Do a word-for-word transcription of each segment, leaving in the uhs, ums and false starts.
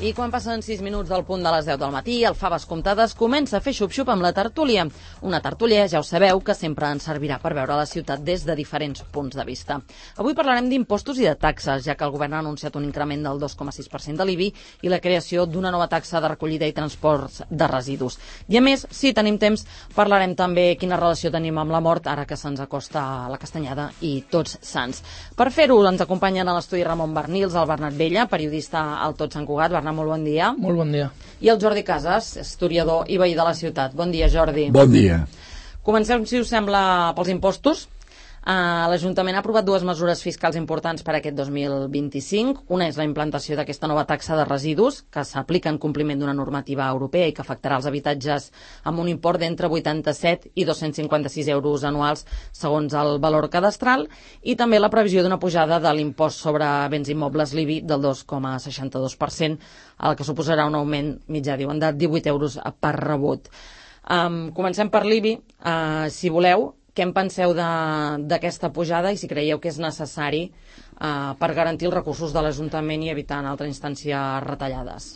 I quan passen sis minuts del punt de les deu del matí, el Faves Comptades comença a fer xup-xup amb la tertúlia. Una tertúlia, ja ho sabeu, que sempre ens servirà per veure la ciutat des de diferents punts de vista. Avui parlarem d'impostos i de taxes, ja que el govern ha anunciat un increment del dos coma sis per cent de l'I B I i la creació d'una nova taxa de recollida i transports de residus. I a més, si tenim temps, parlarem també quina relació tenim amb la mort, ara que se'ns acosta la Castanyada i Tots Sants. Per fer-ho, ens acompanyen a l'estudi Ramon Bernils, el Bernat Vella, periodista al Tot Sant Cugat. Bernat, molt bon dia. Molt bon dia. I el Jordi Casas, historiador i veí de la ciutat. Bon dia, Jordi. Bon dia. Comencem, si us sembla, pels impostos. Uh, L'Ajuntament ha aprovat dues mesures fiscals importants per a aquest dos mil vint-i-cinc. Una és la implantació d'aquesta nova taxa de residus, que s'aplica en compliment d'una normativa europea i que afectarà els habitatges amb un import d'entre vuitanta-set i dos-cents cinquanta-sis euros anuals, segons el valor cadastral, i també la previsió d'una pujada de l'impost sobre béns immobles l'I B I del dos coma seixanta-dos per cent, el que suposarà un augment mitjà, diuen, de divuit euros per rebut. Um, comencem per l'I B I, uh, si voleu. Què en penseu d'aquesta pujada i si creieu que és necessari uh, per garantir els recursos de l'Ajuntament i evitar en altra instància retallades?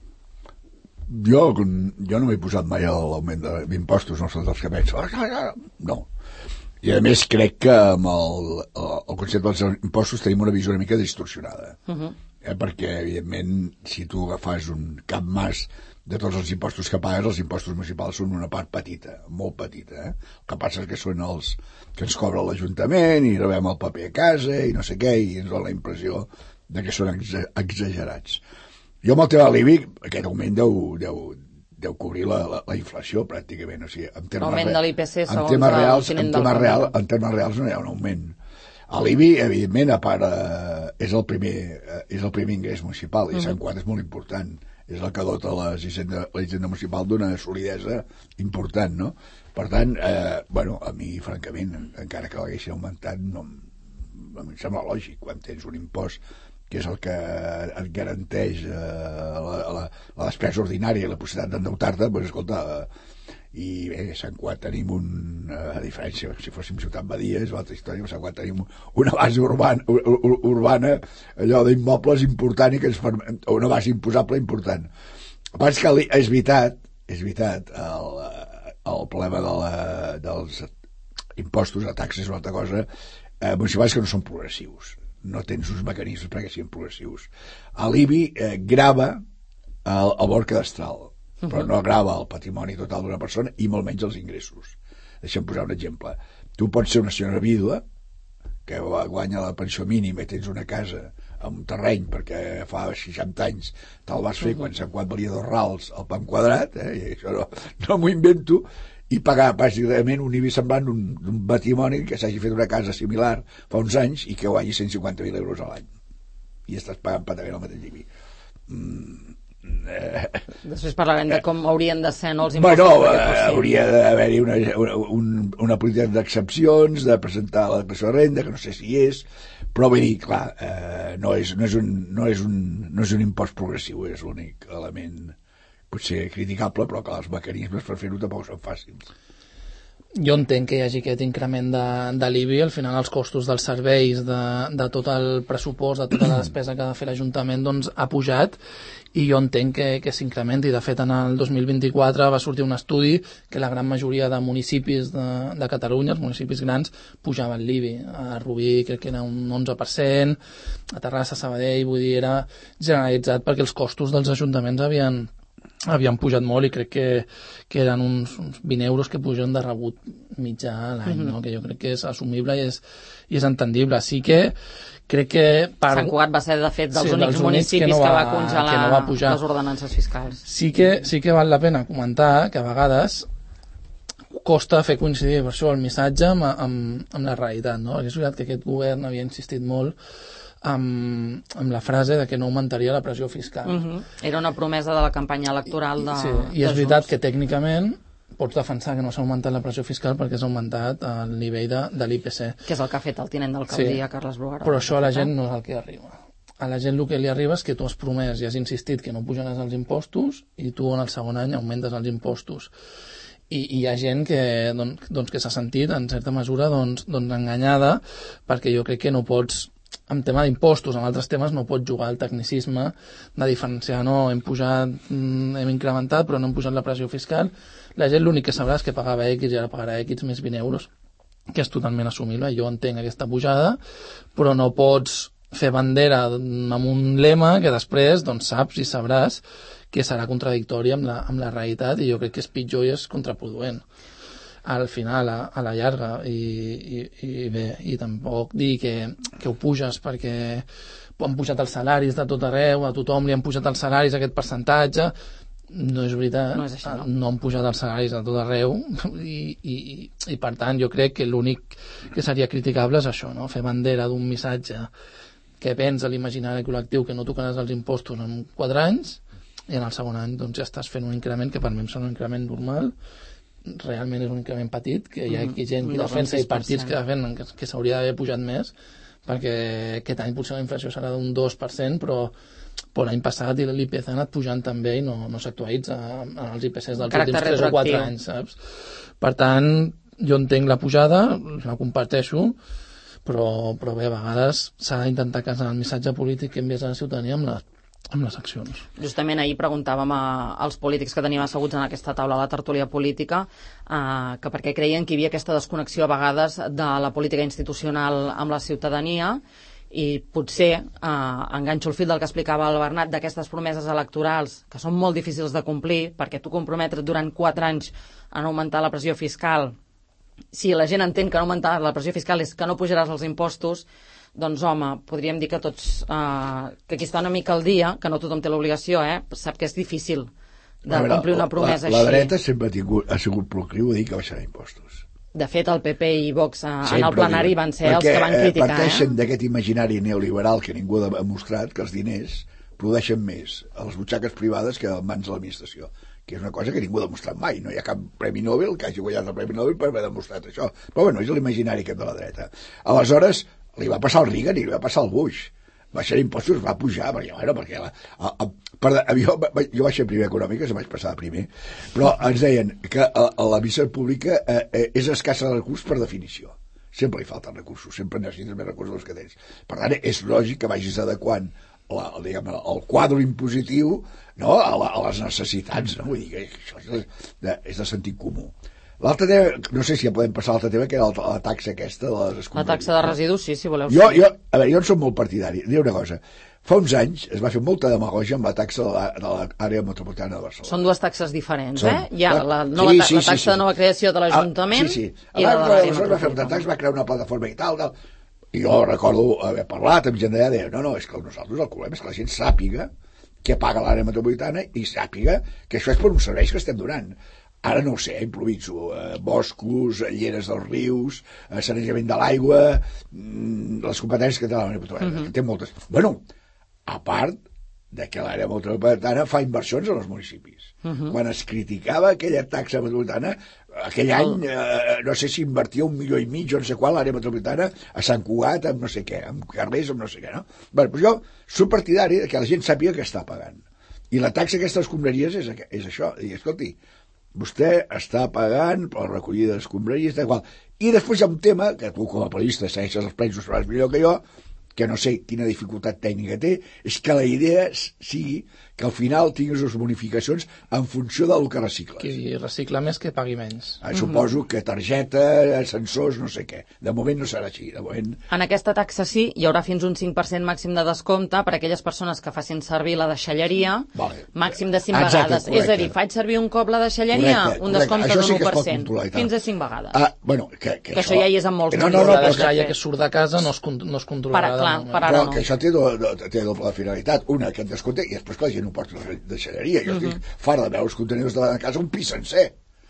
Jo, jo no m'he posat mai a l'augment d'impostos, no són dels que penso. No. I a més crec que amb el, el concepte dels impostos tenim una visió una mica distorsionada. Uh-huh. eh, perquè, evidentment, si tu agafes un cap mas de tots els impostos que pagues, els impostos municipals són una part petita, molt petita. Eh? El que passa és que són els que ens cobra l'Ajuntament i rebem el paper a casa i no sé què, i ens dona la impressió de que són exagerats. Jo amb el tema de l'I B I, aquest augment deu, deu, deu cobrir la, la, la inflació pràcticament. O sigui, en termes l'augment de l'I P C, segons el reals, tinent en temes real, en termes reals no hi ha un augment. A l'I B I, evidentment, a part, eh, és, el primer, eh, és el primer ingrés municipal, i Sant Cugat és molt important. És el que dota la hisenda, la hisenda municipal d'una solidesa important, no? Per tant, eh, bueno, a mi, francament, encara que l'haguessin augmentat, no, a mi em sembla lògic, quan tens un impost que és el que et garanteix eh, la, la, la despesa ordinària i la possibilitat d'endeutar-te, doncs, escolta, eh, i bé, a Sant Cugat tenim un, a diferència, si fóssim ciutat badia, és l'altra història, a Sant Cugat tenim una base urbana, ur, urbana allò d'immobles important i que ens permet, una base imposable important. Abans que és veritat, és veritat, el, el problema de la, dels impostos, de taxes o altra cosa, eh, municipals que no són progressius, no tens uns mecanismes perquè siguin progressius. A l'I B I eh, grava el, el valor cadastral, però no grava el patrimoni total d'una persona i molt menys els ingressos. Deixa'm posar un exemple. Tu pots ser una senyora vídua que guanya la pensió mínima i tens una casa amb un terreny perquè fa seixanta anys te'l vas fer quan Sant Cugat valia dos rals al pan quadrat, eh? I això no, no m'ho invento, i pagar bàsicament un I B I semblant d'un patrimoni que s'hagi fet una casa similar fa uns anys i que guanyi cent cinquanta mil euros a l'any i estàs pagant patament el mateix I B I. mm. Després parlarem de com haurien de ser no, els impostos. Bueno, eh, hauria d'haver-hi una, una, una política d'excepcions, de presentar la declaració de renda, que no sé si hi és, però vull dir, clar, eh, no, és, no, és un, no, és un, no és un impost progressiu, és l'únic element potser criticable, però que els mecanismes per fer-ho tampoc són fàcils. Jo entenc que hi hagi aquest increment de, de l'I B I, al final els costos dels serveis, de, de tot el pressupost, de tota la despesa que ha de fer l'Ajuntament, doncs ha pujat, i jo entenc que, que s'incrementi. De fet, en el dos mil vint-i-quatre va sortir un estudi que la gran majoria de municipis de, de Catalunya, els municipis grans, pujaven l'I B I. A Rubí crec que era un onze per cent, a Terrassa, Sabadell, vull dir, era generalitzat perquè els costos dels ajuntaments havien havien pujat molt i crec que, que eren uns, uns vint euros que pugen de rebut mitjà a l'any, mm-hmm. no? Que jo crec que és assumible i és, i és entendible. Sí que crec que... Per... Sant Cugat va ser, de fet, dels sí, únics dels municipis que, no va, que va congelar que no va pujar. Les ordenances fiscals. Sí que, sí que val la pena comentar que a vegades costa fer coincidir per això el missatge amb, amb, amb la realitat, no? És veritat que aquest govern havia insistit molt Amb, amb la frase de que no augmentaria la pressió fiscal. Uh-huh. Era una promesa de la campanya electoral de, sí, i és veritat que tècnicament pots defensar que no s'ha augmentat la pressió fiscal perquè s'ha augmentat el nivell de, de l'I P C. Que és el que ha fet el tinent d'alcaldia, sí, Carles Bruguera. Però això a la gent no és el que arriba. A la gent el que li arriba és que tu has promès i has insistit que no pujaràs els impostos i tu en el segon any augmentes els impostos. I, i hi ha gent que, doncs, doncs, que s'ha sentit en certa mesura doncs, doncs enganyada, perquè jo crec que no pots en tema d'impostos, en altres temes no pot jugar al tecnicisme de diferenciar, no, hem pujat, hem incrementat, però no hem pujat la pressió fiscal. La gent l'únic que sabrà és que pagava X i ara pagarà X més vint euros, que és totalment assumible. Jo entenc aquesta pujada, però no pots fer bandera amb un lema que després doncs, saps i sabràs que serà contradictori amb la, amb la realitat, i jo crec que és pitjor i és contraproduent al final, a, a la llarga, i, i, i bé, i tampoc dir que, que ho puges perquè han pujat els salaris de tot arreu, a tothom li han pujat els salaris aquest percentatge, no és veritat, no, és així, no. no han pujat els salaris a tot arreu, i, i, i per tant jo crec que l'únic que seria criticable és això, no? Fer bandera d'un missatge que pensa l'imaginari col·lectiu que no tocaràs els impostos en quatre anys, i en el segon any doncs, ja estàs fent un increment que per mi em sembla un increment normal, realment és un increment petit, que hi ha aquí gent que defensa i partits que defenen que, que s'hauria d'haver pujat més, perquè aquest any potser la inflació serà d'un dos per cent, però, però l'any passat l'I P C ha anat pujant també i no, no s'actualitza en els I P Cs dels últims tres o quatre anys, saps? Per tant, jo entenc la pujada, la comparteixo, però, però bé, a vegades s'ha d'intentar casar el missatge polític que envies a la ciutadania amb les amb les accions. Justament ahir preguntàvem a, als polítics que teníem asseguts en aquesta taula a la tertúlia política eh, que per què creien que hi havia aquesta desconnexió a vegades de la política institucional amb la ciutadania, i potser eh, enganxo el fil del que explicava el Bernat d'aquestes promeses electorals que són molt difícils de complir, perquè tu comprometre't durant quatre anys en augmentar la pressió fiscal, si la gent entén que no augmentar la pressió fiscal és que no pujaràs els impostos, doncs home, podríem dir que tots eh, que aquí està una mica al dia, que no tothom té l'obligació, eh, sap que és difícil de veure, complir una promesa la, la així. La dreta sempre ha, tingut, ha sigut procliu a dir que baixarà impostos. De fet, el P P i Vox eh, en el plenari van ser perquè, els que van criticar. Perquè parteixen eh? d'aquest imaginari neoliberal que ningú ha demostrat que els diners produeixen més a les butxaques privades que a mans de l'administració, que és una cosa que ningú ha demostrat mai. No hi ha cap Premi Nobel que hagi guanyat el Premi Nobel per haver demostrat això. Però bueno, és l'imaginari aquest de la dreta. Aleshores, li va passar al Reagan i li va passar al Bush. Baixar impostos va pujar, perquè, bueno, perquè la, a, a, per, a, jo, jo vaig ser primer econòmica, se vaig passar de primer, però ens deien que a, a la missa pública eh, eh, és escassa de recursos per definició. Sempre hi falten recursos, sempre necessites més recursos dels que tens. Per tant, és lògic que vagis adequant la, diguem, el quadre impositiu, no, a, la, a les necessitats, no? Vull dir que això és de, és de sentit comú. L'altre tema, no sé si ja podem passar a l'altre tema, que era la, la taxa aquesta de les escombraries. La taxa de residus, sí, si voleu. Jo, jo, a veure, jo en soc molt partidari. Diré una cosa. Fa uns anys es va fer molta demagogia amb la taxa de l'àrea metropolitana de Barcelona. Són dues taxes diferents, Són, eh? Hi ha la, nova, sí, sí, la taxa sí, sí. de nova creació de l'Ajuntament ah, sí, sí. i la de l'àrea metropolitana. Va fer una taxa, va crear una plataforma i tal, tal. I jo recordo haver parlat amb gent d'allà, deia, no, no, és que nosaltres el problema és que la gent sàpiga que paga l'àrea metropolitana i sàpiga que això és per uns serveis que estem donant. Ara no ho sé, improviso, eh, boscos, lleres dels rius, eh, sanejament de l'aigua, mm, les competències que té l'àrea metropolitana, uh-huh. que té moltes. Bueno, a part de que l'àrea metropolitana fa inversions en els municipis. Uh-huh. Quan es criticava aquella taxa metropolitana, aquell any, eh, no sé si invertia un milió i mig, o no sé qual, l'àrea metropolitana, a Sant Cugat, amb no sé què, amb carrers, amb no sé què, no? Bé, doncs jo soc partidari que la gent sàpiga que està pagant. I la taxa aquesta d'escombraries és, és això. I escolti, vostè està pagant per la recollida d'escombraries, igual. I després hi ha un tema, que tu com a periodista segueixes els plens, ho sabràs millor que jo, que no sé quina dificultat tècnica té, és que la idea sigui que al final tinguis les bonificacions en funció del que recicles. Qui recicla més que pagui menys. Ah, suposo mm-hmm. que targeta, sensors, no sé què. De moment no serà així. De moment... En aquesta taxa sí, hi haurà fins un cinc per cent màxim de descompte per a aquelles persones que facin servir la deixalleria, vale. Màxim de cinc Exacte, vegades. Correcte. És a dir, faig servir un cop la deixalleria, correcte, un descompte d'un sí u per cent. Fins a cinc vegades. Ah, bueno, que, que, que això... això ja hi és en molts no, no, no, la deixalla que surt de casa no es, no es controlarà. Per, clar, per ara però no. Que això té, do, do, té doble finalitat. Una, que et descompte, i després que la gent ho porta a la deixalleria. Jo estic uh-huh. fart de veure els contenidors de la casa un pis sencer.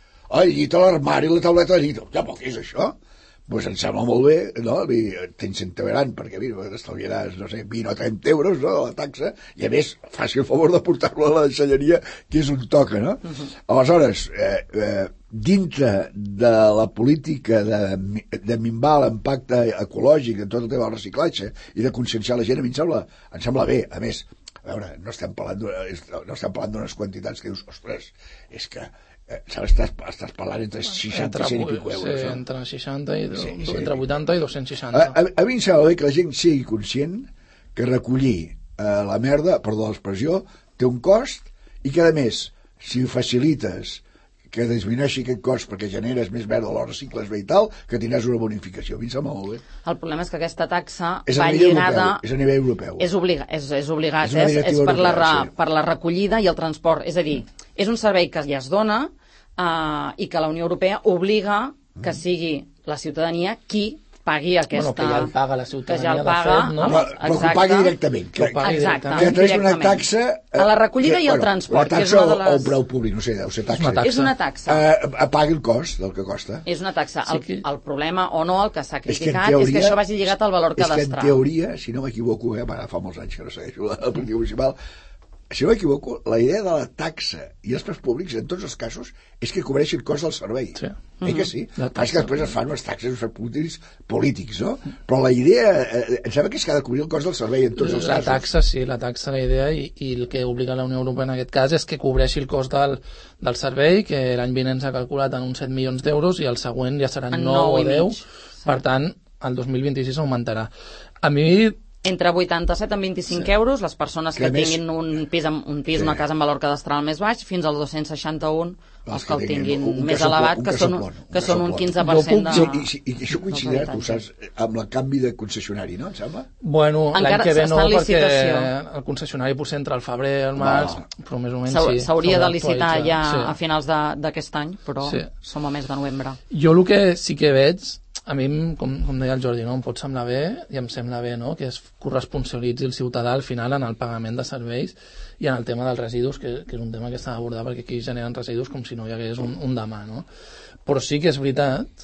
El llit a l'armari, la tauleta de llit. Ja, però què és això? Doncs em sembla molt bé, no? T'incentivaran, perquè mira, estalviaràs, no sé, vint o trenta euros, no?, de la taxa, i a més, faci el favor de portar-lo a la deixalleria, que és un toca, no? Uh-huh. Aleshores, eh, eh, dintre de la política de, de minvar l'impacte ecològic en tot el tema del reciclatge i de conscienciar la gent, a mi em sembla, em sembla bé. A més, a veure, no estem parlant no estem parlant d'unes quantitats que dius, ostres, és que estàs, estàs parlant entre seixanta i cent i pico euros. Sí, no? entre seixanta i sí, sí. entre vuitanta i dos-cents seixanta. A, a, a mi em sembla bé que la gent sigui conscient que recollir eh, la merda, perdó l'expressió, té un cost i que, a més, si facilites que disminueixi aquest cost perquè generes més merda a l'hora recicles bé i tal, que tindràs una bonificació. A mi em sembla molt bé. El problema és que aquesta taxa és va lligada... Europeu, és a nivell europeu. És, obliga, és, és obligat, és, és, és per, la, europea, sí. per la recollida i el transport. És a dir, és un servei que ja es dona uh, i que la Unió Europea obliga que sigui la ciutadania qui pagui aquesta... Bueno, que ja el paga la ciutadania, que ja el paga, de fet, no? Però, però que ho pagui directament. Que, que, pagui exacte, directament. que a través d'una taxa... A la recollida que, i el bueno, transport. La taxa que és una de les... o un preu públic, no sé, deu ser taxa. És una taxa. És una taxa. Eh, pagui el cost del que costa. És una taxa. Sí el, que... el problema, o no, el que s'ha És que, criticat, teoria, és que això vagi lligat al valor cadastral. És que en teoria, si no m'equivoco, eh, ara fa molts anys que no segueixo la política municipal, si no m'equivoco, la idea de la taxa i els preus públics, en tots els casos, és que cobreixi el cost del servei. Sí. Eh que sí? És que després es fan unes taxes, uns preus polítics, polítics, no? Però la idea, eh, em sembla que és que ha de cobrir el cost del servei en tots els la casos. La taxa, sí, la taxa, la idea, i, i el que obliga la Unió Europea en aquest cas és que cobreixi el cost del, del servei, que l'any vinent s'ha calculat en uns set milions d'euros i el següent ja seran nou o deu. Per tant, el dos mil vint-i-sis augmentarà. A mi... Entre vuitanta-set i vint-i-cinc sí. euros, les persones que, que més... tinguin un pis, amb, un pis sí. una casa amb valor cadastral més baix, fins als dos-cents seixanta-un, els, els que el tinguin un, un més elevat, que, són, un, que són un quinze per cent de... Sí, i, i, i això coincidirà, tu saps, amb el canvi de concessionari, no, em sembla? Bueno, l'any que ve no, perquè el concessionari potser entre el febrer i el març, no. però més o menys sí. S'hauria de licitar ja sí. a finals d'aquest any, però sí. som a mes de novembre. Jo el que sí que veig, a mi, com, com deia el Jordi, no? Em pot semblar bé, i em sembla bé, no? Que es corresponsabilitzi el ciutadà al final en el pagament de serveis i en el tema dels residus, que, que és un tema que s'ha d'abordar perquè aquí generen residus com si no hi hagués un, un demà, no? Però sí que és veritat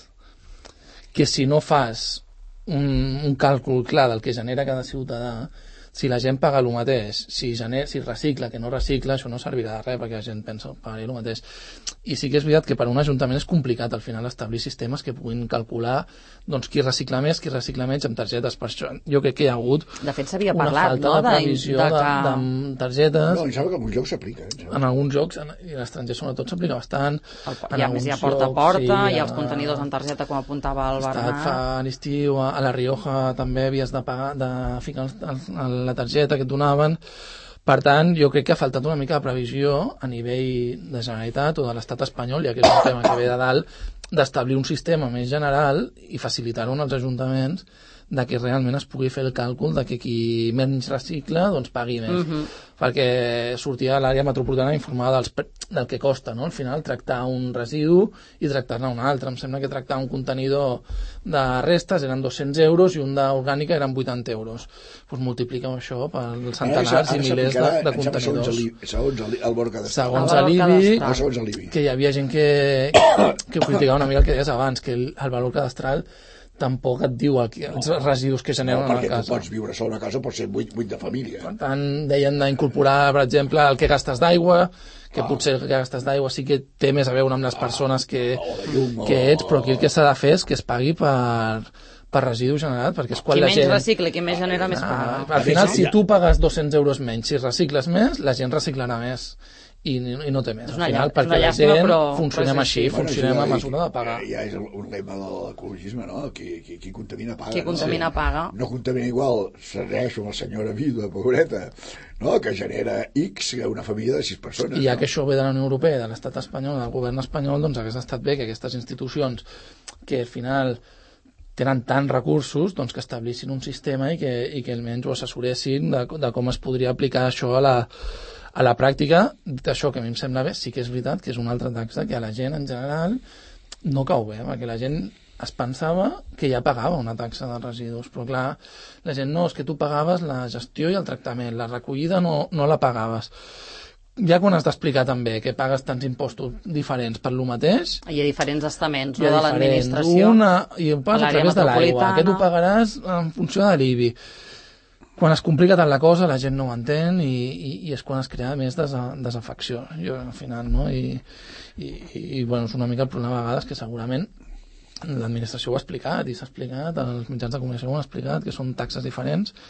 que si no fas un, un càlcul clar del que genera cada ciutadà, si la gent paga el mateix, si, gener, si recicla, que no recicla, això no servirà de res perquè la gent pensa pagaré el mateix. I sí que és veritat que per a un ajuntament és complicat al final establir sistemes que puguin calcular doncs, qui recicla més, qui recicla menys amb targetes. Per això jo crec que hi ha hagut de fet s'havia una parlat, falta no? de previsió de, que... de, de targetes. No, em sembla que en alguns jocs s'aplica. Eh? En alguns jocs, en, i l'estranger sobretot s'aplica bastant. El, hi ha més hi ha porta a porta, sí, hi ha els contenidors en targeta com apuntava el Bernat. Fa l'estiu, a la Rioja també havies de pagar, de ficar el, el, la targeta que et donaven. Per tant, jo crec que ha faltat una mica de previsió a nivell de Generalitat o de l'Estat espanyol, ja que és un tema que ve de dalt, d'establir un sistema més general i facilitar-ho als ajuntaments de que realment es pugui fer el càlcul de que qui menys recicla doncs pagui més. Uh-huh. Perquè sortia a l'àrea metropolitana informada dels, del que costa, no? Al final tractar un residu i tractar-ne un altre. Em sembla que tractar un contenidor de restes eren dos-cents euros i un d'orgànica eren vuitanta euros. Doncs multipliquem això per centenars ara, ara i milers de, de contenidors. Segons el, el valor cadastral. Segons l'I B I, segons l'I B I, que hi havia gent que, que criticava una mica el que deies abans, que el, el valor cadastral tampoc et diu el, els residus que generen no, a la casa. Perquè tu pots viure sol a una casa, pot ser vuit de família. Per tant, deien d'incorporar, per exemple, el que gastes d'aigua, que ah. potser el que gastes d'aigua sí que té més a veure amb les persones que, ah, llum, que ets, però aquí el que s'ha de fer és que es pagui per, per residu generat, perquè és quan qui la gent... Qui menys recicla, qui més genera, ah, més paga. Al final, si tu pagues dos-cents euros menys, si recicles més, la gent reciclarà més. I, i no té més. Al final, perquè la gent però, funcionem però així, bueno, funcionem a mesura de pagar. Ja és un lema de l'ecologisme, no? Qui, qui, qui contamina paga. Qui contamina no? paga. No contamina igual, segueixo amb la senyora vídua, pobreta, no? Que genera X a una família de sis persones. I ja no? que això ve de la Unió Europea, de l'estat espanyol, del govern espanyol, doncs hagués estat bé que aquestes institucions que al final tenen tants recursos doncs, que establissin un sistema i que, i que almenys ho assessoressin de, de com es podria aplicar això a la A la pràctica, això que a mi em sembla bé, sí que és veritat que és una altra taxa que a la gent en general no cau bé, perquè la gent es pensava que ja pagava una taxa de residus, però clar, la gent no, és que tu pagaves la gestió i el tractament, la recollida no, no la pagaves. Ja quan has d'explicar també que pagues tants impostos diferents per lo mateix... Hi ha diferents estaments, no, de l'administració. Una, i ho pagues a través de l'aigua, aquest ho pagaràs en funció de l'I B I. Quan es complica tant la cosa, la gent no ho entén i, i, i és quan es crea més desa, desafecció, jo, al final, no? I, i, i bueno, és una mica el problema a vegades que segurament l'administració ho ha explicat i s'ha explicat, els mitjans de comunicació ho han explicat, que són taxes diferents,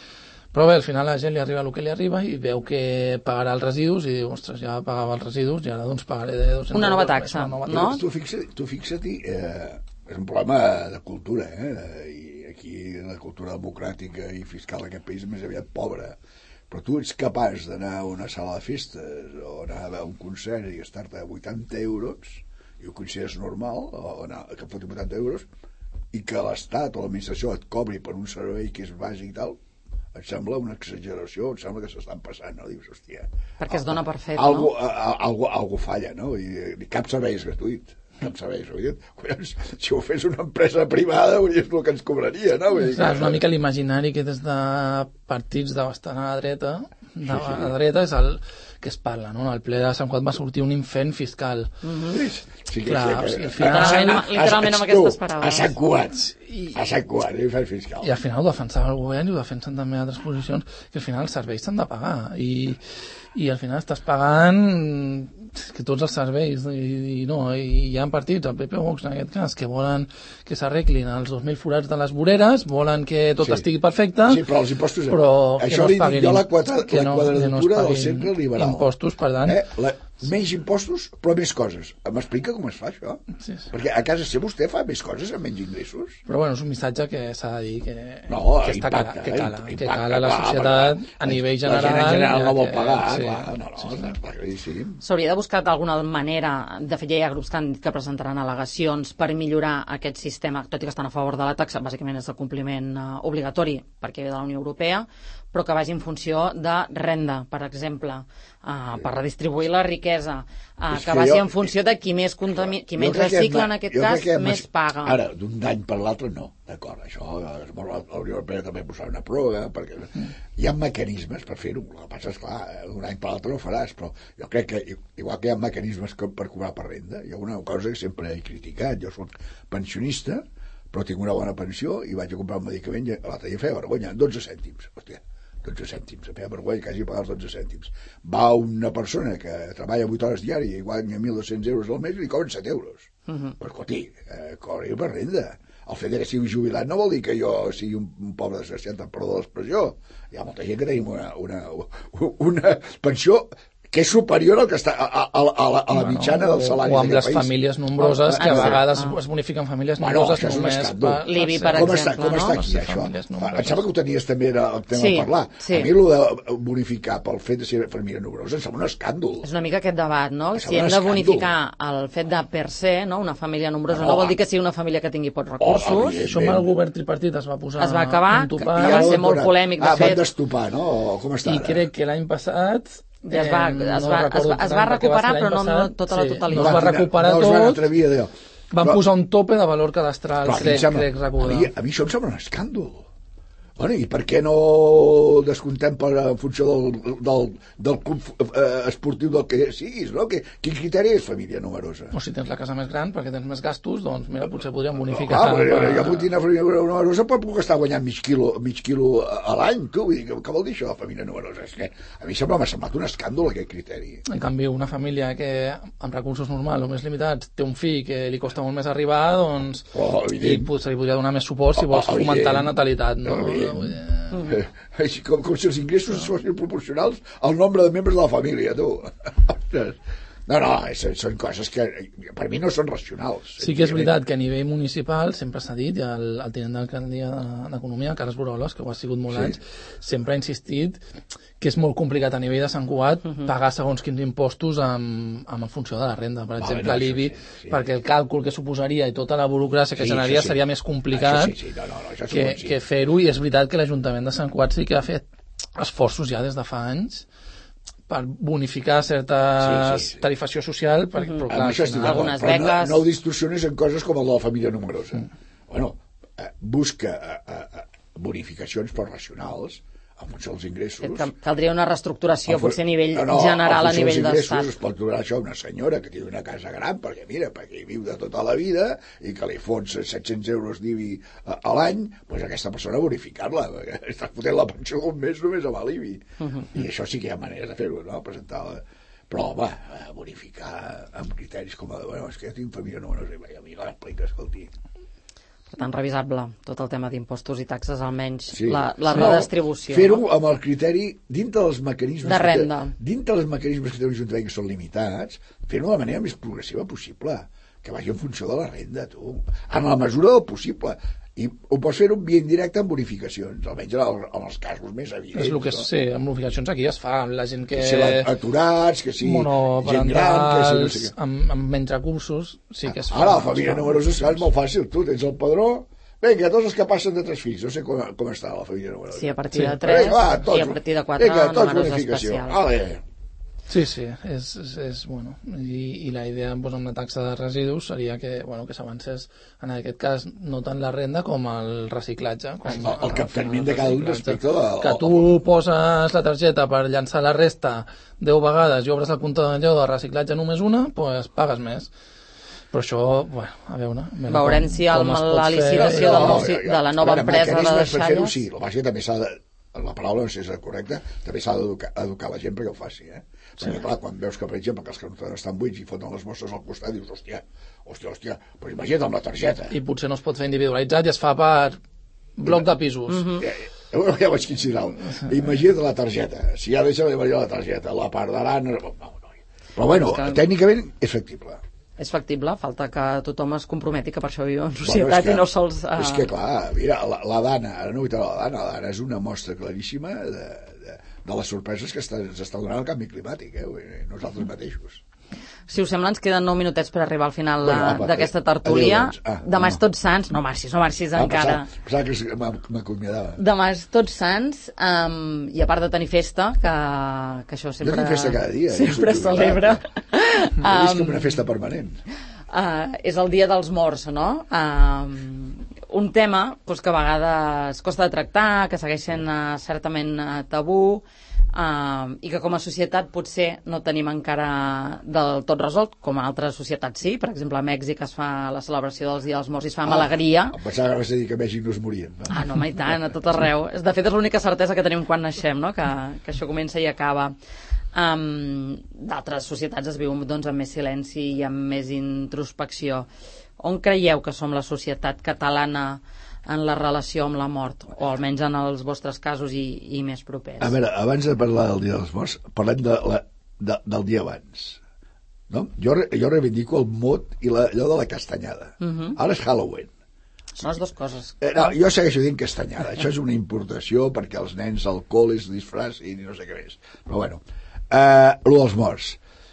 Però bé, al final la gent li arriba el que li arriba i veu que pagarà els residus i diu, ostres, ja pagava els residus i ara doncs pagaré de dos-cents una nova euros més, taxa, una nova no? Tu fixa't, tu fixa't eh, és un problema de cultura, eh? I aquí la cultura democràtica i fiscal d'aquest país és més aviat pobra. Però tu ets capaç d'anar a una sala de festes o anar a veure un concert i gastar-te vuitanta euros i ho consideres normal, o anar, que et fotin vuitanta euros, i que l'Estat o l'administració et cobri per un servei que és bàsic i tal, em sembla una exageració, em sembla que s'estan passant, no? Dius, hòstia... Perquè es dona per fet, algo, no? Algo, algo falla, no? I, i cap servei és gratuït. Cap servei és gratuït. Si ho fes una empresa privada, és el que ens cobraria, no? Vull dir, clar, és una mica l'imaginari que des de partits de bastant a la dreta, de Sí, sí. la dreta és el que es parla, no? Al ple de Sant Quat va sortir un infern fiscal. Sí, sí, que Clar, sí, o sigui, al que- final- Literalment- literalment amb aquestes paraules. A Sant Cugat. I- A Sant Cugat, l'infern fiscal. I al final ho defensava el govern i ho defensen també altres posicions, que al final els serveis s'han de pagar i, i al final estàs pagant que tots els serveis i, i no, i hi ha partits, el P P o Vox en aquest cas, que volen que s'arreglin els dos mil forats de les voreres, volen que tot Sí. estigui perfecte, Sí, però els impostos... però que això no li es dic paguin, jo la, quadra, que la no- quadratura que no es del paguin centre liberal. impostos, per tant. Eh? La, menys impostos, però més coses. M'explica com es fa això? Sí, sí. Perquè a casa seva vostè fa més coses amb menys ingressos? Però bueno, és un missatge que s'ha de dir que, No, que, està impacta, cala, que eh? cala, que Impacta, cala la clar, societat perquè a nivell la general. gent en general no ja vol que- pagar, sí, clar, no, no, sí, sí. està claríssim. S'hauria de buscar d'alguna manera, de fet ja hi ha grups que, han, que presentaran al·legacions per millorar aquest sistema, tot i que estan a favor de la taxa, bàsicament és el compliment uh, obligatori perquè ve de la Unió Europea, però que vagi en funció de renda, per exemple, uh, per redistribuir la riquesa, uh, És que que vagi jo- en funció de qui més, contami... qui Jo menys crec que recicla, hem- en aquest jo crec cas, que hem- més paga. Ara, d'un any per l'altre, no. D'acord, això, és molt- la Unió Europea també posarà una pròrroga, perquè hi ha mecanismes per fer-ho. El que passa és, clar, d'un any per l'altre no ho faràs, però jo crec que, igual que hi ha mecanismes que- per cobrar per renda, hi ha una cosa que sempre he criticat. Jo soc pensionista, però tinc una bona pensió i vaig a comprar un medicament i l'altre dia feia vergonya, dotze cèntims. Hòstia, dotze cèntims, em feia vergonya que hagi de pagar els dotze cèntims. Va una persona que treballa vuit hores diàries i guanya mil dos-cents euros al mes i li cobren set euros. Uh -huh. Però, escolti, eh, cobri per renda. El fet que sigui jubilat no vol dir que jo sigui un, un pobre desgraciat, amb perdó de l'expressió. Hi ha molta gent que tenim una, una, una pensió que és superior al que està a, a, a, la, a la mitjana del salari o amb les d'aquest país. famílies nombroses, Ah, que a ah, vegades ah. es bonifiquen famílies Bueno, nombroses això és un només escàndol. L'I B I, per com exemple, està, com no? està Les aquí, això? famílies nombroses. Em sembla que ho tenies també era el tema Sí, a parlar. sí. A mi el de bonificar pel fet de ser família nombrosa em sembla un escàndol. És una mica aquest debat, no? Això Si és hem un de escàndol. bonificar el fet de per se, no? Una família nombrosa, No, no vol dir que sigui una família que tingui pocs Oh, recursos. evident. Això amb el govern tripartit es va posar Es va acabar, un que topall, va ara ser ho molt han polèmic, de Ah, van fet. destopar, no? O com està i ara? crec que l'any passat Ja es va- eh, es no va- es recordo va- es va exactament perquè recuperar, ser però l'any no- no passat. tota la Sí, totalitat. no es va recuperar no es van tot, atrevir a dir... van Però- posar un tope de valor cadastral, però a mi em crec, sembla- crec a recordar. mi, a mi això em sembla un escàndol. Bueno, i per què no descomptem per, en funció del, del, del club eh, esportiu del que siguis, no? Que, quin criteri és família numerosa? O si tens la casa més gran perquè tens més gastos, doncs mira, potser podríem No, bonificar. clar, però per- jo puc tenir una família numerosa però puc estar guanyant mig quilo, mig quilo a, a l'any, tu, vull dir, què, què vol dir això, família numerosa? És que a mi sembla, m'ha semblat un escàndol aquest criteri. En canvi, una família que amb recursos normals o més limitats té un fill que li costa molt més arribar, doncs Oh, i evident. pot- se li podria donar més suport si vols Oh, fomentar evident. la natalitat, no? Evident. Vull dir, Eh, així com, com si els ingressos fossin proporcionals al nombre de membres de la família, tu. Ostres. No, no, és, són coses que per mi no són racionals. Sí que és veritat que a nivell municipal sempre s'ha dit, i el, el tinent d'alcaldia de- d'Economia, Carles Boroles, que ho ha sigut molts Sí. anys, sempre ha insistit que és molt complicat a nivell de Sant Cugat uh -huh. pagar segons quins impostos amb, amb en funció de la renda. Per exemple, no, això l'I B I, sí, sí. perquè el càlcul que suposaria i tota la burocràcia que Sí, generaria això sí. seria més complicat Això sí, sí, no, no, no, això s'ho que, pot dir. que fer-ho, i és veritat que l'Ajuntament de Sant Cugat sí que ha fet esforços ja des de fa anys per bonificar certa Sí, sí, sí. tarifació social, perquè, però clar, Amb al això estic final- d'acord, algunes però no, beques. no ho distorsiones en coses com el de la família numerosa. Mm. Bueno, eh, busca eh, eh, bonificacions però racionals en funció dels ingressos. Que caldria una reestructuració, En fu- potser a nivell no, no, general, a en funció nivell dels ingressos d'estat. es pot donar això a una senyora que té una casa gran, perquè mira, perquè hi viu de tota la vida i que li fots set-cents euros d'I B I a, a l'any, doncs aquesta persona bonificar-la, perquè està fotent la pensió d'un mes només amb l'I B I. Uh -huh. I això sí que hi ha maneres de fer-ho, no? Presentar-la. Però, home, bonificar amb criteris com a... Bueno, és que jo tinc família numerosa i a mi no m'explica, escolti. Per tant, revisable tot el tema d'impostos i taxes, almenys Sí. la, la No, redistribució. Fer-ho no? amb el criteri, dintre dels mecanismes... De renda. Que, dintre dels mecanismes que té un ajuntament que són limitats, fer-ho de la manera més progressiva possible, que vagi en funció de la renda, tu. En la mesura del possible. I ho pots fer-ho via indirecta amb bonificacions, almenys en, el, en els casos més evidents. És el que, no? sí, amb bonificacions aquí es fa, la gent que... Que si aturats, que si gent gran, que si no monoparentals, sé què. amb, amb menys recursos, sí que es fa. Ara, la família numerosa és molt fàcil, tu tens el padró, vinga, tots els que passen de tres fills, no sé com, com està la família numerosa. Sí, a partir Sí. de tres Vinga, va, tots, i a partir de quatre vinga, tots números bonificació. especials. Ale. Sí, sí, és, és, és bueno. I, i la idea doncs, amb la taxa de residus seria que, bueno, que s'avancés en aquest cas no tant la renda com el reciclatge. Com El, el capteniment de cada un respecte de... Que tu poses la targeta per llançar la resta deu vegades i obres el comptador de reciclatge només una, doncs pues pagues més. Però això, bueno, a veure... a Veurem com, si el, com es pot la fer. licitació del nou, ja, ja. de la nova Veure, empresa de mecanismes per fer-ho, deixalles... sí, el bàsic també s'ha de... La paraula no sé si és correcta, també s'ha d'educar educar la gent perquè ho faci, eh? Perquè, sí. clar, quan veus que, per exemple, que els que estan buits i foten les bosses al costat, dius, hòstia, hòstia, hòstia, però imagina't amb la targeta. I potser no es pot fer individualitzat i es fa per bloc de pisos. Mm-hmm. Ja, ja vaig considerar. Imagina't la targeta. Si ja deixa de la targeta, la part d'aran... No, no. Però bueno, que... tècnicament és factible. És factible, falta que tothom es comprometi, que per això vivim en societat bueno, que, i no sols... Uh... És que, clar, mira, la, la Dana, ara no vull la Dana, la Dana és una mostra claríssima de, de, de les sorpreses que s'està donant el canvi climàtic, eh? Nosaltres mateixos. Si us sembla, ens queden nou minutets per arribar al final bueno, d'aquesta tertúlia. Adéu, doncs. ah, Demà no. és Tots Sants. No marxis, no marxis ah, encara. Pensava que m'acomiadava. Demà és Tots Sants, um, i a part de tenir festa, que, que això sempre... Jo tinc festa cada dia. Sempre eh? celebra. um, és com una festa permanent. Uh, és el dia dels morts, no? Uh, un tema pues, que a vegades costa de tractar, que segueix sent uh, certament uh, tabú, Uh, i que com a societat potser no tenim encara del tot resolt, com a altres societats sí. Per exemple, a Mèxic es fa la celebració dels Dies dels Morts i es fa amb ah, alegria. Em pensava que vas dir que a Mèxic no es morien. No? Ah, no, mai tant, a tot arreu. De fet, és l'única certesa que tenim quan naixem, no? que, que això comença i acaba. Um, d'altres societats es viu doncs, amb més silenci i amb més introspecció. On creieu que som la societat catalana en la relació amb la mort, o almenys en els vostres casos i, i més propers? A veure, abans de parlar del Dia dels Morts, parlem de la, de, del dia abans. No? Jo, jo reivindico el mot i la, allò de la castanyada. Uh-huh. Ara és Halloween. Són les dues coses. Eh, no, jo segueixo dient castanyada. Això és una importació perquè els nens alcohol es disfracin i no sé què més. Però bueno, eh, lo dels morts.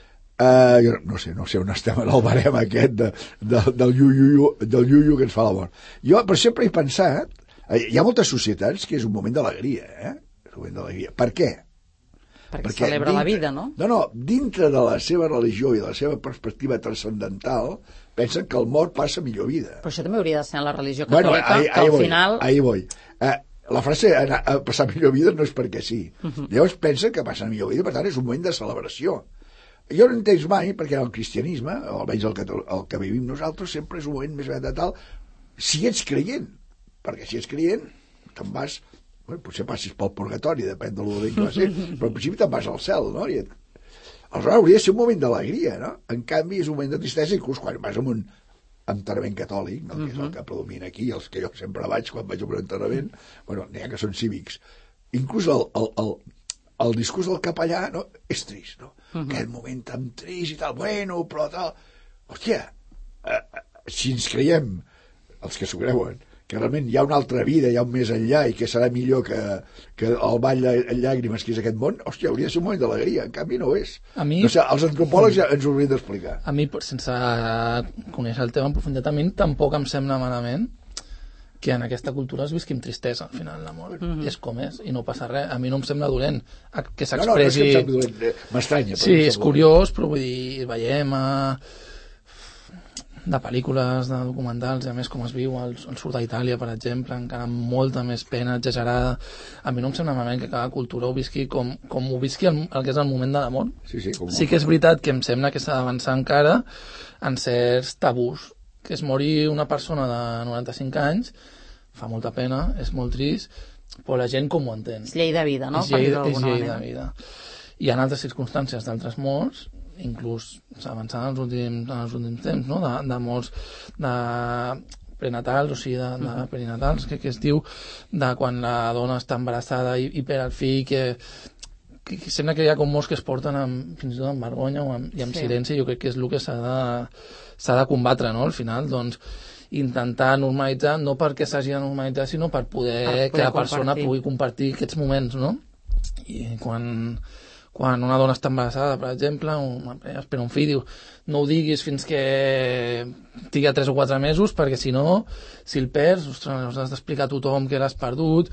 Uh, jo no sé, no sé on estem en el barem aquest de, de, del iu-iu del iu-iu que ens fa la mort. Jo per sempre he pensat, eh, hi ha moltes societats que és un moment d'alegria, eh? És un moment d'alegria. Per què? Perquè, Perquè celebra dintre, la vida, no? No, no, dintre de la seva religió i de la seva perspectiva transcendental pensen que el mort passa millor vida. Però això també hauria de ser en la religió catòlica, bueno, ahí, que al voy, final... Ahí voy. Eh, la frase anar a passar millor vida no és perquè sí. Uh-huh. Llavors pensen que passa millor vida, per tant és un moment de celebració. Jo no entenc mai, perquè el cristianisme, o almenys el que, el que vivim nosaltres, sempre és un moment més de tal, si ets creient, perquè si ets creient, te'n vas, bueno, potser passis pel purgatori, depèn de l'ordre que va ser, però al principi te'n vas al cel, no? I et... Aleshores hauria de ser un moment d'alegria, no? En canvi és un moment de tristesa, inclús quan vas a un enterrament catòlic, no? Que és el que predomina aquí, els que jo sempre vaig quan vaig a un enterrament, bueno, n'hi ha que són cívics. Inclús el, el, el, el discurs del capellà, no? És trist, no? Uh-huh. Aquest moment tan trist i tal, bueno, però tal... Hòstia, eh, eh, si ens creiem, els que s'ho creuen, que realment hi ha una altra vida, hi ha un més enllà i que serà millor que, que el ball en llàgrimes que és aquest món, hòstia, hauria de ser un moment d'alegria, en canvi no ho és. A mi... No sé, els antropòlegs ja ens ho haurien d'explicar. A mi, sense conèixer el tema en profunditat, a mi tampoc em sembla malament que en aquesta cultura es visqui amb tristesa, al final, l'amor. Mm-hmm. És com és, i no passa res. A mi no em sembla dolent que s'expressi... No, no, no és que em sembla dolent, m'estranya. Sí, és curiós, però vull dir, veiem a... de pel·lícules, de documentals, i a més com es viu el, el sud d'Itàlia, per exemple, encara amb molta més pena exagerada. A mi no em sembla malament que cada cultura ho visqui com, com ho visqui el, el que és el moment de l'amor. Sí, sí, com sí que és veritat que em sembla que s'ha d'avançar encara en certs tabús, que és morir una persona de noranta-cinc anys, fa molta pena, és molt trist, però la gent com ho entén. És llei de vida, no? És llei, és llei de vida. Hi ha altres circumstàncies d'altres morts, inclús s'ha avançat en els últims, en els últims temps, no? de, de molts, de, prenatals, o sigui, de, de perinatals, que, que es diu de quan la dona està embarassada i, i per al fill, que, que, que sembla que hi ha com molts que es porten amb, fins i tot amb vergonya o amb, i amb sí. silenci, jo crec que és el que s'ha de, s'ha de combatre, no?, al final, doncs, intentar normalitzar, no perquè s'hagi de normalitzar, sinó per poder, per poder que la persona compartir. pugui compartir aquests moments, no? I quan, quan una dona està embarassada, per exemple, o espera un fill, diu, no ho diguis fins que tingui tres o quatre mesos, perquè si no, si el perds, ostres, has d'explicar a tothom que l'has perdut.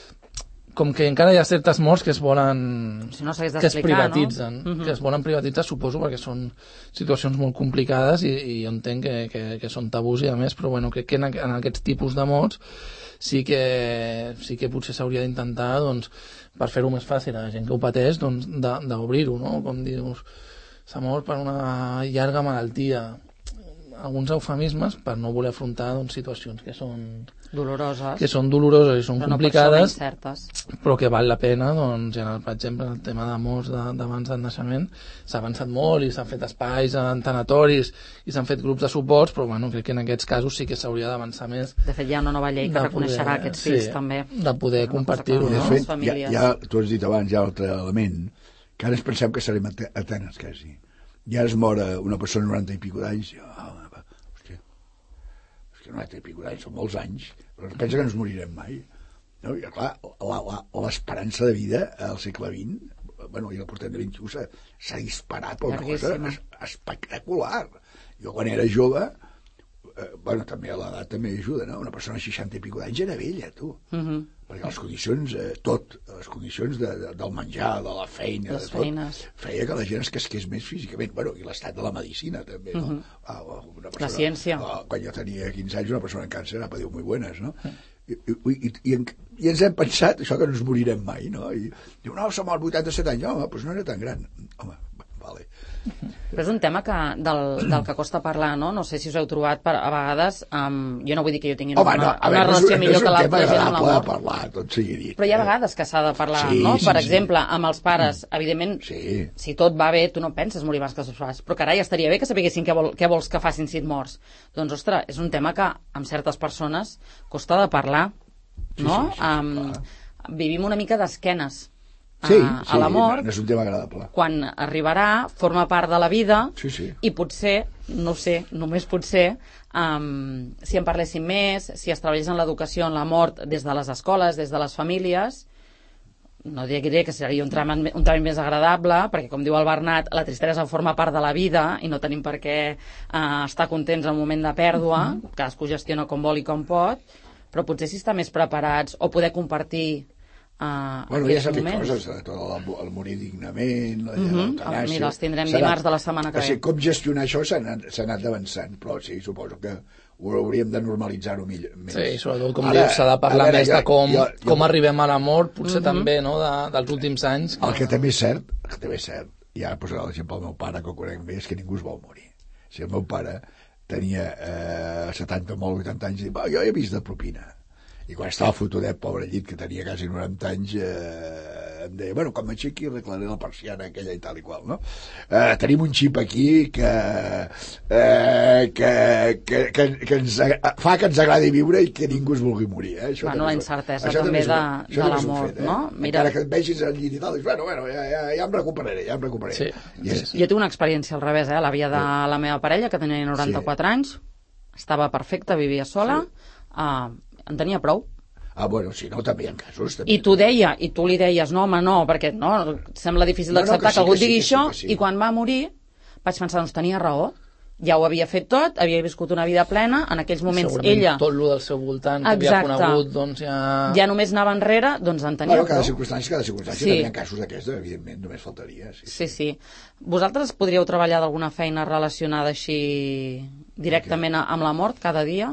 Com que encara hi ha certes morts que es volen... Si no que es privatitzen, no? uh-huh. que es volen privatitzar, suposo, perquè són situacions molt complicades i, i jo entenc que, que, que són tabús i a més, però bueno, crec que en, en aquests tipus de morts sí que, sí que potser s'hauria d'intentar, doncs, per fer-ho més fàcil a la gent que ho pateix, doncs, d'obrir-ho, no? Com dius, s'ha mort per una llarga malaltia. Alguns eufemismes per no voler afrontar, doncs, situacions que són... doloroses. Que són doloroses i són però complicades, no però que val la pena, doncs, en el, per exemple, en el tema de morts d'abans del naixement, s'ha avançat molt i s'han fet espais en tanatoris i s'han fet grups de suports, però bueno, crec que en aquests casos sí que s'hauria d'avançar més. De fet, hi ha una nova llei que reconeixerà poder, aquests fills, sí, també. De poder compartir-ho, no? De fet, ja, ja, tu has dit abans, hi ha un altre element, que ara ens pensem que serem eternes, quasi. Ja es mor una persona de noranta i pico d'anys, oh, hòstia, és que noranta i pico d'anys són molts anys, però pensa que no ens morirem mai, no? I clar, l'esperança de vida al segle vint, bueno, i el portem de vint-i-u s'ha disparat per una cosa espectacular. Jo quan era jove, eh, bueno, també a l'edat també ajuda, no? Una persona de seixanta i pico d'anys era vella, tu, uh-huh. perquè les condicions, eh, tot, les condicions de, de, del menjar, de la feina, les de tot, feines. Feia que la gent es casqués més físicament, bueno, i l'estat de la medicina també, no? Uh-huh. Ah, una persona, la ciència. Ah, quan jo tenia quinze anys, una persona amb càncer anava a dir muy buenas, no? Uh-huh. I, i, i, i, i ens hem pensat això que no ens morirem mai, no? I diu, no, som als vuitanta-set anys, home, doncs no era tan gran, home, vale. Però és un tema que, del, del que costa parlar, no? No sé si us heu trobat per, a vegades, um, jo no vull dir que jo tingui home, una, no, una relació millor que l'altra gent amb la mort. Parlar, tot sigui dit. Però hi ha vegades que s'ha de parlar, sí, no? Sí, per sí. exemple, amb els pares, evidentment, sí. si tot va bé, tu no penses morir abans que els teus pares, però carai, estaria bé que sapiguessin què, vol, què vols que facin si et mors. Doncs, ostres, és un tema que amb certes persones costa de parlar, no? Sí, sí, sí, um, vivim una mica d'esquenes. Sí, a, sí, a la mort, no és un tema agradable. Quan arribarà, forma part de la vida, sí, sí. i potser, no sé, només potser, um, si en parléssim més, si es treballés en l'educació en la mort des de les escoles, des de les famílies, no diré que seria un tràmit, un tràmit més agradable, perquè, com diu el Bernat, la tristesa forma part de la vida i no tenim per què uh, estar contents en un moment de pèrdua, mm-hmm. cadascú gestiona com vol i com pot, però potser si està més preparats o poder compartir Uh, bueno, ja s'ha fet coses, tot el, el morir dignament, la uh-huh. l'eutanàsia... Mira, els tindrem dimarts de la setmana que ve. Com gestionar això s'ha anat, anat avançant, però sí, suposo que ho hauríem de normalitzar-ho millor. Sí, sobretot, com dius, s'ha de parlar veure, més jo, de com, jo, jo, com arribem a la mort, potser uh-huh. també, no?, de, dels últims anys. Que... El que també és cert, que també és cert, ja posaré l'exemple del meu pare, que ho conec bé, és que ningú es vol morir. Si el meu pare tenia eh, setanta, molt, vuitanta anys, i diu, jo he vist de propina. I quan estava fotudet, pobre llit, que tenia quasi noranta anys, eh, em deia, bueno, quan m'aixequi arreglaré la persiana aquella i tal i qual, no? Eh, tenim un xip aquí que, eh, que, que, que, que ens, fa que ens agradi viure i que ningú es vulgui morir. Eh? Això bueno, la incertesa també, també de, de la mort, fet, eh? No? Mira... Encara que et vegis al llit i tal, dius, bueno, bueno ja, ja, ja em recuperaré, ja em recuperaré. Sí. Yes. Jo tinc una experiència al revés, eh? L'àvia de la meva parella, que tenia noranta-quatre sí. anys, estava perfecta, vivia sola, sí. uh, en tenia prou. Ah, bueno, si no, també hi ha casos. També. I tu deia, i tu li deies, no, home, no, perquè no, sembla difícil d'acceptar no, no, que, sí, que algú et digui sí, això, sí. I quan va morir vaig pensar, doncs tenia raó, ja ho havia fet tot, havia viscut una vida plena, en aquells moments segurament ella... tot el del seu voltant que exacte. Havia conegut, doncs ja... Ja només anava enrere, doncs en tenia bueno, cada prou. circumstància, cada circumstància, sí. També hi ha casos d'aquesta, evidentment, només faltaria. Sí, sí, sí. Vosaltres podríeu treballar d'alguna feina relacionada així directament okay. amb la mort cada dia?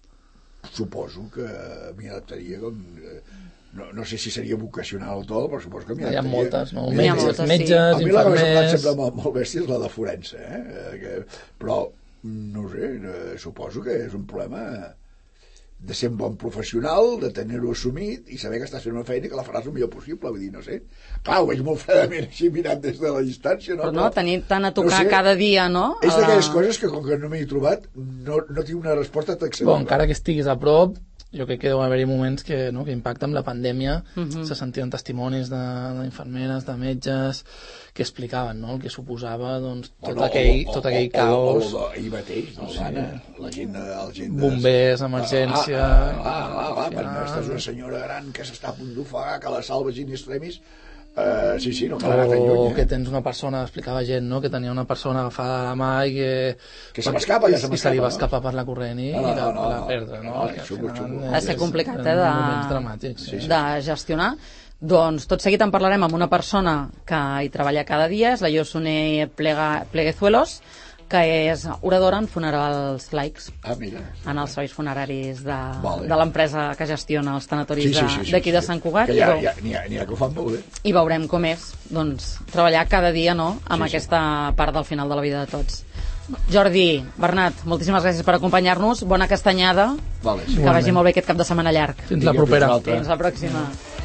Suposo que m'hi adaptaria com... No, no sé si seria vocacional o tot, però suposo que m'hi adaptaria. Hi ha moltes, no? Metges, moltes, sí. metges, infermers... A mi la que m'ha semblat sempre molt, molt bèstia és la de forense, eh? Que, però, no ho sé, suposo que és un problema de ser un bon professional, de tenir-ho assumit i saber que estàs fent una feina que la faràs el millor possible, vull dir, no sé. Clar, ho veig molt fredament així mirant des de la distància, no? Però no, tenir tant a tocar no sé, cada dia, no? És d'aquelles coses que com que no m'hi he trobat no, no tinc una resposta taxativa. Bon, encara que estiguis a prop, jo crec que deu haver-hi moments que, no, que impacta amb la pandèmia, uh -huh. se sentien testimonis d'infermeres, de, de metges, que explicaven, no?, el que suposava, doncs, tot no, aquell, o, tot o, aquell o, caos. O, o, ahir mateix, no, sí. L'Anna, la gent de... La gent de... Bombers, emergència... Ah, ah, ah, ah, ah, ah, estàs una senyora gran que s'està a punt d'ofegar, que la salves in extremis. Uh, sí, sí, no cal anar tan lluny, eh? O que tens una persona, explicava gent, no?, que tenia una persona agafada a la mà i que... Que se m'escapa, ja se m'escapa. I se li va escapar per la corrent i, no, no, i la, no, no, la perdre, no? no, no, que xupo, xupo. Ha de ser complicat, eh, de, moments dramàtics, sí, sí. de gestionar. Doncs tot seguit en parlarem amb una persona que hi treballa cada dia, és la Josune Plega, Pleguezuelos, que és oradora en funerals laics. Ah, mira. En els serveis funeraris de, vale. de l'empresa que gestiona els tanatoris sí, sí, sí, sí, d'aquí sí, de Sant Cugat. Que ja, ja, n'hi ha, n'hi ha que ho fan molt bé. I veurem com és, doncs, treballar cada dia, no?, amb sí, aquesta sí. part del final de la vida de tots. Jordi, Bernat, moltíssimes gràcies per acompanyar-nos. Bona castanyada. Vale, sí. Que vagi molt bé aquest cap de setmana llarg. Fins la propera. Fins la pròxima.